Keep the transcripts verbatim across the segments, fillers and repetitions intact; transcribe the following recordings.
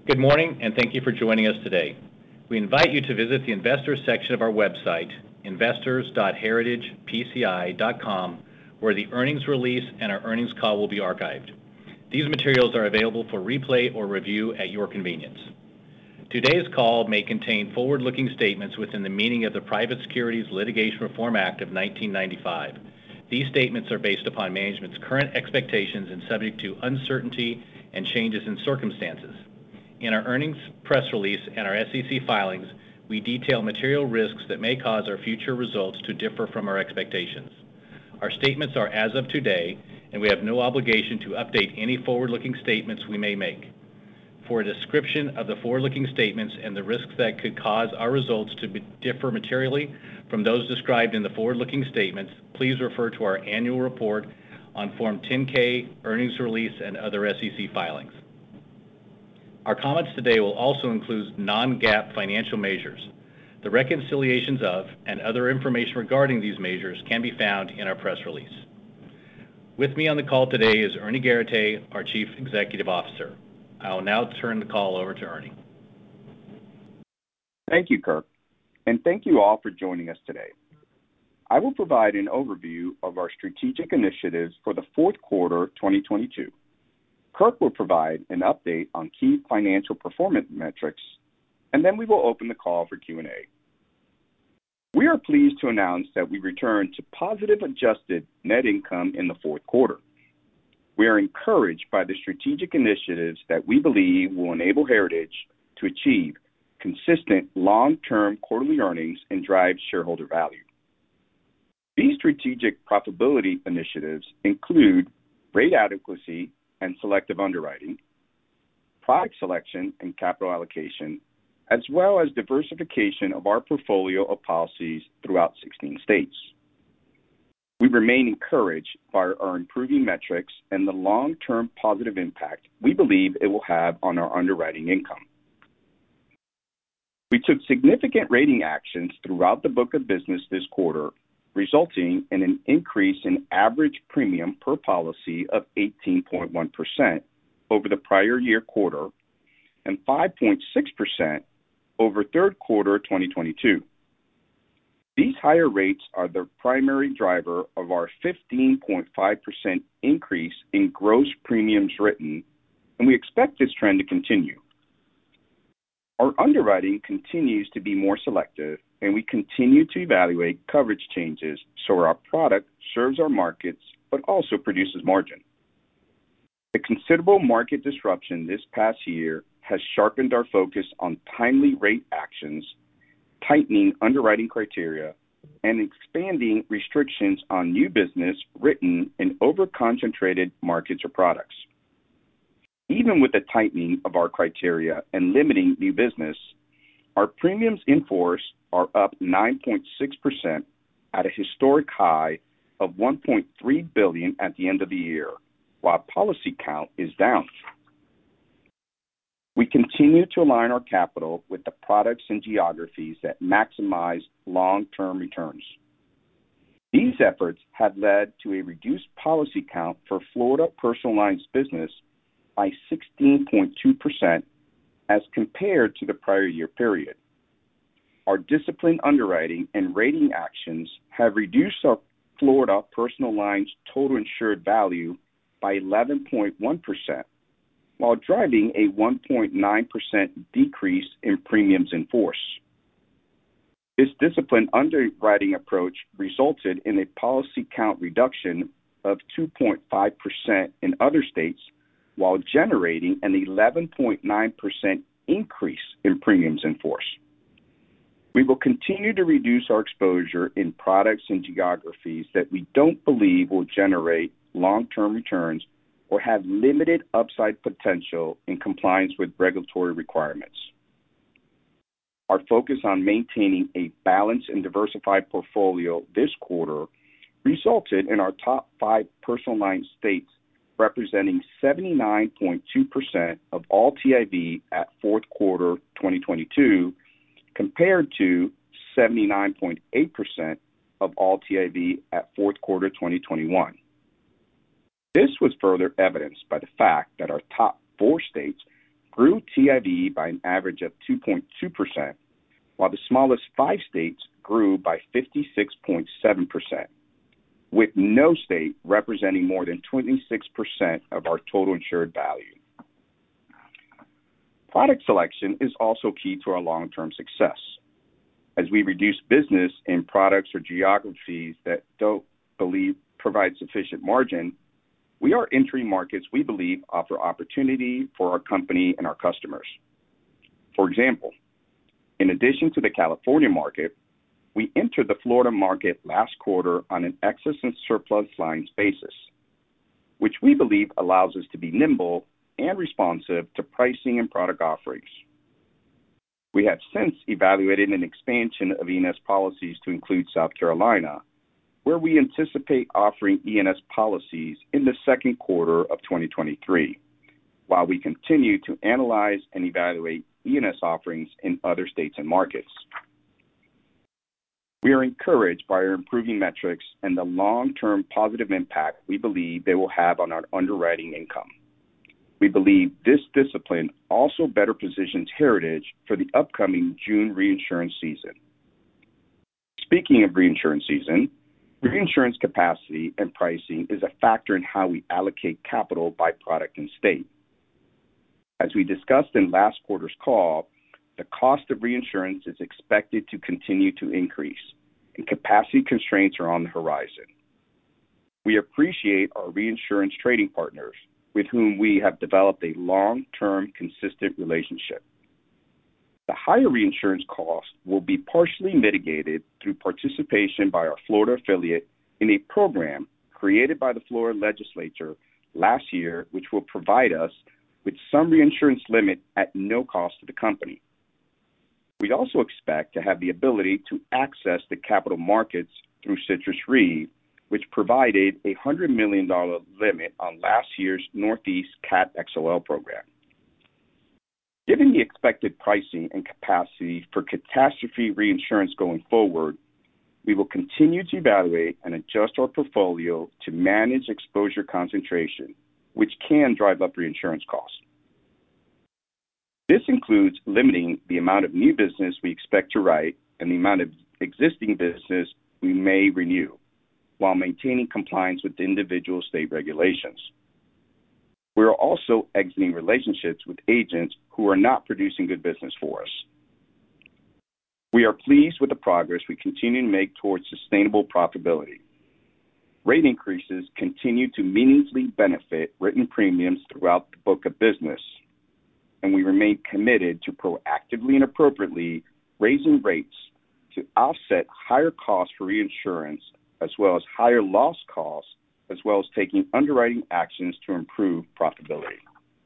Good morning, and thank you for joining us today. We invite you to visit the Investors section of our website, investors dot heritage p c i dot com, where the earnings release and our earnings call will be archived. These materials are available for replay or review at your convenience. Today's call may contain forward-looking statements within the meaning of the Private Securities Litigation Reform Act of nineteen ninety-five. These statements are based upon management's current expectations and subject to uncertainty and changes in circumstances. In our earnings press release and our S E C filings, we detail material risks that may cause our future results to differ from our expectations. Our statements are as of today, and we have no obligation to update any forward-looking statements we may make. For a description of the forward-looking statements and the risks that could cause our results to be, differ materially from those described in the forward-looking statements, please refer to our annual report on Form ten K, earnings release, and other S E C filings. Our comments today will also include non-GAAP financial measures. The reconciliations of and other information regarding these measures can be found in our press release. With me on the call today is Ernie Garateix, our Chief Executive Officer. I will now turn the call over to Ernie. Thank you, Kirk, and thank you all for joining us today. I will provide an overview of our strategic initiatives for the fourth quarter twenty twenty-two. Kirk will provide an update on key financial performance metrics, and then we will open the call for Q and A. We are pleased to announce that we returned to positive adjusted net income in the fourth quarter. We are encouraged by the strategic initiatives that we believe will enable Heritage to achieve consistent long-term quarterly earnings and drive shareholder value. These strategic profitability initiatives include rate adequacy and selective underwriting, product selection and capital allocation, as well as diversification of our portfolio of policies throughout sixteen states. We remain encouraged by our improving metrics and the long-term positive impact we believe it will have on our underwriting income. We took significant rating actions throughout the book of business this quarter, resulting in an increase in average premium per policy of eighteen point one percent over the prior year quarter and five point six percent over third quarter twenty twenty-two. These higher rates are the primary driver of our fifteen point five percent increase in gross premiums written, and we expect this trend to continue. Our underwriting continues to be more selective, and we continue to evaluate coverage changes so our product serves our markets but also produces margin. The considerable market disruption this past year has sharpened our focus on timely rate actions, tightening underwriting criteria, and expanding restrictions on new business written in over-concentrated markets or products. Even with the tightening of our criteria and limiting new business, our premiums in force are up nine point six percent at a historic high of one point three billion dollars at the end of the year, while policy count is down. We continue to align our capital with the products and geographies that maximize long-term returns. These efforts have led to a reduced policy count for Florida personal lines business by sixteen point two percent as compared to the prior year period. Our disciplined underwriting and rating actions have reduced our Florida personal lines total insured value by eleven point one percent, while driving a one point nine percent decrease in premiums in force. This disciplined underwriting approach resulted in a policy count reduction of two point five percent in other states, while generating an eleven point nine percent increase in premiums in force. We will continue to reduce our exposure in products and geographies that we don't believe will generate long-term returns or have limited upside potential in compliance with regulatory requirements. Our focus on maintaining a balanced and diversified portfolio this quarter resulted in our top five personal line states representing seventy-nine point two percent of all T I V at fourth quarter twenty twenty-two, compared to seventy-nine point eight percent of all T I V at fourth quarter twenty twenty-one. This was further evidenced by the fact that our top four states grew T I V by an average of two point two percent, while the smallest five states grew by fifty-six point seven percent, with no state representing more than twenty-six percent of our total insured value. Product selection is also key to our long-term success. As we reduce business in products or geographies that don't believe provide sufficient margin, we are entering markets we believe offer opportunity for our company and our customers. For example, in addition to the California market, we entered the Florida market last quarter on an excess and surplus lines basis, which we believe allows us to be nimble and responsive to pricing and product offerings. We have since evaluated an expansion of E and S policies to include South Carolina, where we anticipate offering E and S policies in the second quarter of twenty twenty-three, while we continue to analyze and evaluate E and S offerings in other states and markets. We are encouraged by our improving metrics and the long-term positive impact we believe they will have on our underwriting income. We believe this discipline also better positions Heritage for the upcoming June reinsurance season. Speaking of reinsurance season, reinsurance capacity and pricing is a factor in how we allocate capital by product and state. As we discussed in last quarter's call, the cost of reinsurance is expected to continue to increase, and capacity constraints are on the horizon. We appreciate our reinsurance trading partners, with whom we have developed a long-term, consistent relationship. The higher reinsurance costs will be partially mitigated through participation by our Florida affiliate in a program created by the Florida legislature last year, which will provide us with some reinsurance limit at no cost to the company. We also expect to have the ability to access the capital markets through Citrus Re, which provided a one hundred million dollars limit on last year's Northeast Cat X O L program. Given the expected pricing and capacity for catastrophe reinsurance going forward, we will continue to evaluate and adjust our portfolio to manage exposure concentration, which can drive up reinsurance costs. This includes limiting the amount of new business we expect to write and the amount of existing business we may renew, while maintaining compliance with individual state regulations. We are also exiting relationships with agents who are not producing good business for us. We are pleased with the progress we continue to make towards sustainable profitability. Rate increases continue to meaningfully benefit written premiums throughout the book of business, and we remain committed to proactively and appropriately raising rates to offset higher costs for reinsurance, as well as higher loss costs, as well as taking underwriting actions to improve profitability.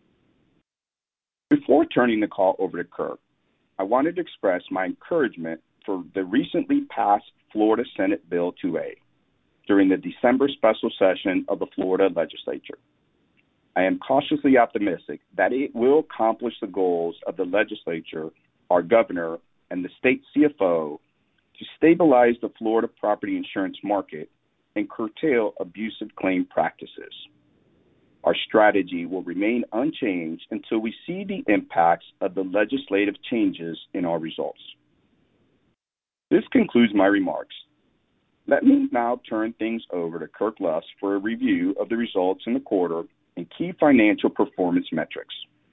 Before turning the call over to Kirk, I wanted to express my encouragement for the recently passed Florida Senate Bill two A during the December special session of the Florida legislature. I am cautiously optimistic that it will accomplish the goals of the legislature, our governor, and the state C F O to stabilize the Florida property insurance market and curtail abusive claim practices. Our strategy will remain unchanged until we see the impacts of the legislative changes in our results. This concludes my remarks. Let me now turn things over to Kirk Lusk for a review of the results in the quarter and key financial performance metrics.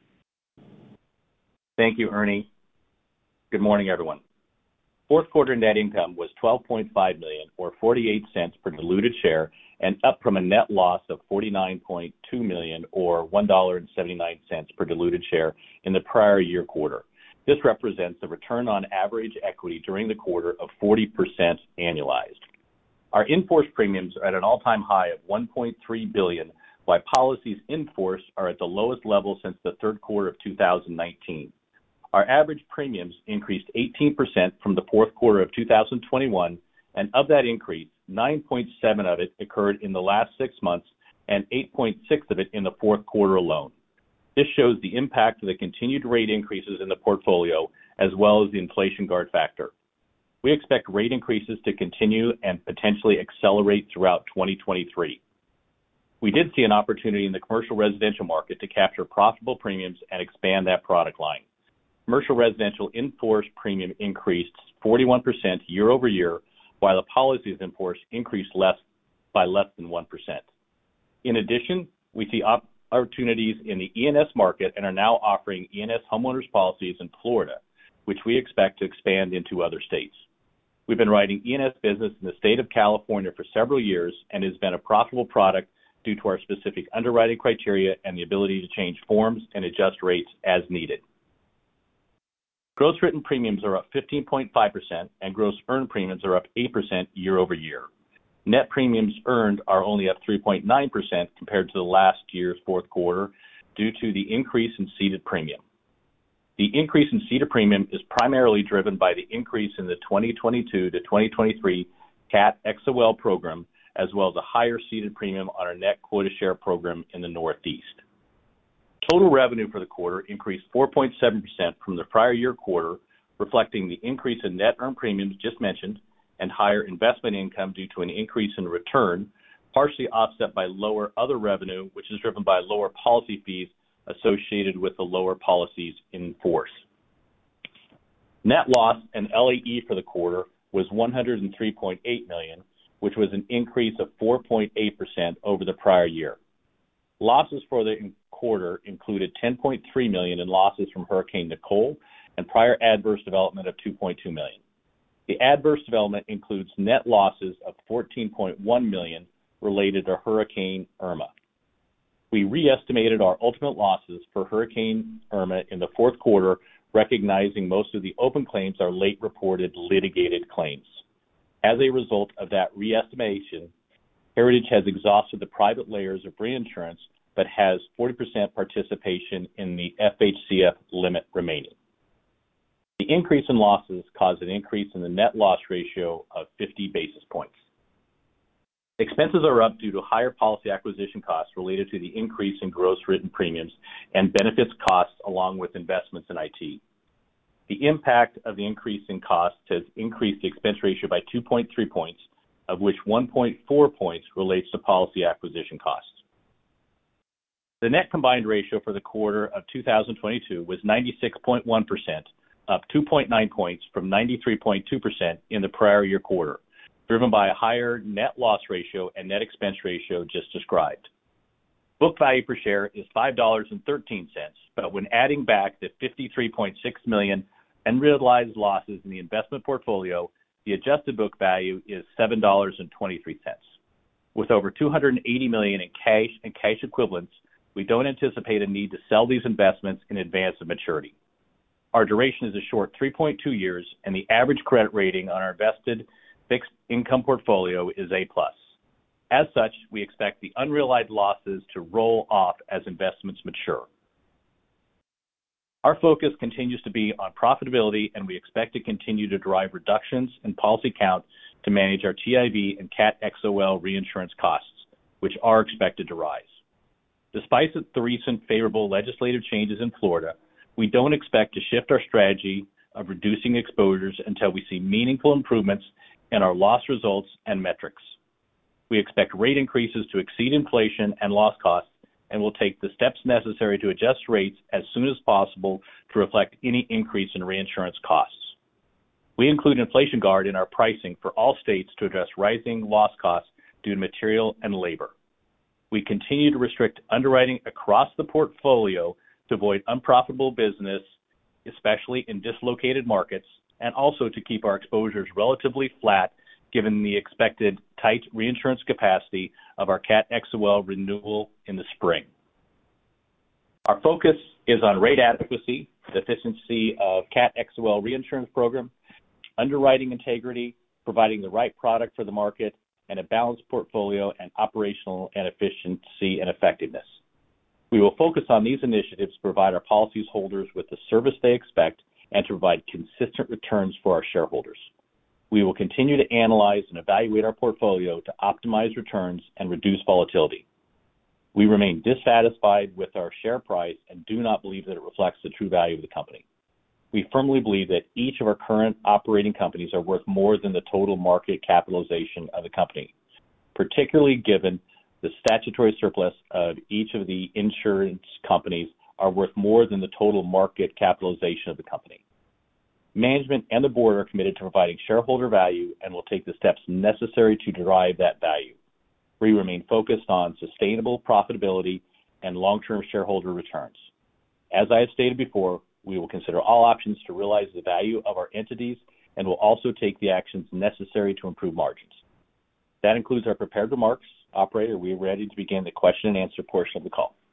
Thank you, Ernie. Good morning, everyone. Fourth quarter net income was twelve point five million dollars, or forty-eight cents per diluted share, and up from a net loss of forty-nine point two million dollars, or one dollar and seventy-nine cents per diluted share in the prior year quarter. This represents a return on average equity during the quarter of forty percent annualized. Our in-force premiums are at an all-time high of one point three billion dollars, while policies in force are at the lowest level since the third quarter of two thousand nineteen. Our average premiums increased eighteen percent from the fourth quarter of two thousand twenty-one, and of that increase, nine point seven of it occurred in the last six months and eight point six of it in the fourth quarter alone. This shows the impact of the continued rate increases in the portfolio, as well as the inflation guard factor. We expect rate increases to continue and potentially accelerate throughout twenty twenty-three. We did see an opportunity in the commercial residential market to capture profitable premiums and expand that product line. Commercial residential in-force premium increased forty-one percent year over year, while the policies in force increased less by less than one percent. In addition, we see opportunities in the E and S market and are now offering E and S homeowners policies in Florida, which we expect to expand into other states. We've been writing E and S business in the state of California for several years and has been a profitable product due to our specific underwriting criteria and the ability to change forms and adjust rates as needed. Gross written premiums are up fifteen point five percent and gross earned premiums are up eight percent year over year. Net premiums earned are only up three point nine percent compared to the last year's fourth quarter due to the increase in ceded premium. The increase in ceded premium is primarily driven by the increase in the twenty twenty-two to twenty twenty-three CAT X O L program, as well as a higher ceded premium on our net quota share program in the Northeast. Total revenue for the quarter increased four point seven percent from the prior year quarter, reflecting the increase in net earned premiums just mentioned and higher investment income due to an increase in return, partially offset by lower other revenue, which is driven by lower policy fees associated with the lower policies in force. Net loss and L A E for the quarter was one hundred three point eight million dollars, which was an increase of four point eight percent over the prior year. Losses for the quarter included ten point three million dollars in losses from Hurricane Nicole and prior adverse development of two point two million dollars. The adverse development includes net losses of fourteen point one million dollars related to Hurricane Irma. We re-estimated our ultimate losses for Hurricane Irma in the fourth quarter, recognizing most of the open claims are late reported litigated claims. As a result of that re-estimation, Heritage has exhausted the private layers of reinsurance, but has forty percent participation in the F H C F limit remaining. The increase in losses caused an increase in the net loss ratio of fifty basis points. Expenses are up due to higher policy acquisition costs related to the increase in gross written premiums and benefits costs along with investments in I T. The impact of the increase in costs has increased the expense ratio by two point three points, of which one point four points relates to policy acquisition costs. The net combined ratio for the quarter of two thousand twenty-two was ninety-six point one percent, up two point nine points from ninety-three point two percent in the prior year quarter, driven by a higher net loss ratio and net expense ratio just described. Book value per share is five dollars and thirteen cents, but when adding back the fifty-three point six million dollars unrealized losses in the investment portfolio, the adjusted book value is seven dollars and twenty-three cents. With over two hundred eighty million dollars in cash and cash equivalents, we don't anticipate a need to sell these investments in advance of maturity. Our duration is a short three point two years, and the average credit rating on our invested fixed income portfolio is A plus. As such, we expect the unrealized losses to roll off as investments mature. Our focus continues to be on profitability, and we expect to continue to drive reductions in policy count to manage our T I V and CAT X O L reinsurance costs, which are expected to rise. Despite the recent favorable legislative changes in Florida, we don't expect to shift our strategy of reducing exposures until we see meaningful improvements in our loss results and metrics. We expect rate increases to exceed inflation and loss costs, and will take the steps necessary to adjust rates as soon as possible to reflect any increase in reinsurance costs. We include Inflation Guard in our pricing for all states to address rising loss costs due to material and labor. We continue to restrict underwriting across the portfolio to avoid unprofitable business, especially in dislocated markets, and also to keep our exposures relatively flat given the expected tight reinsurance capacity of our CAT X O L renewal in the spring. Our focus is on rate adequacy, the efficiency of CAT X O L reinsurance program, underwriting integrity, providing the right product for the market, and a balanced portfolio and operational and efficiency and effectiveness. We will focus on these initiatives to provide our policyholders with the service they expect and to provide consistent returns for our shareholders. We will continue to analyze and evaluate our portfolio to optimize returns and reduce volatility. We remain dissatisfied with our share price and do not believe that it reflects the true value of the company. We firmly believe that each of our current operating companies are worth more than the total market capitalization of the company, particularly given The statutory surplus of each of the insurance companies are worth more than the total market capitalization of the company. Management and the board are committed to providing shareholder value and will take the steps necessary to derive that value. We remain focused on sustainable profitability and long-term shareholder returns. As I have stated before, we will consider all options to realize the value of our entities and will also take the actions necessary to improve margins. That includes our prepared remarks. Operator, we are ready to begin the question and answer portion of the call.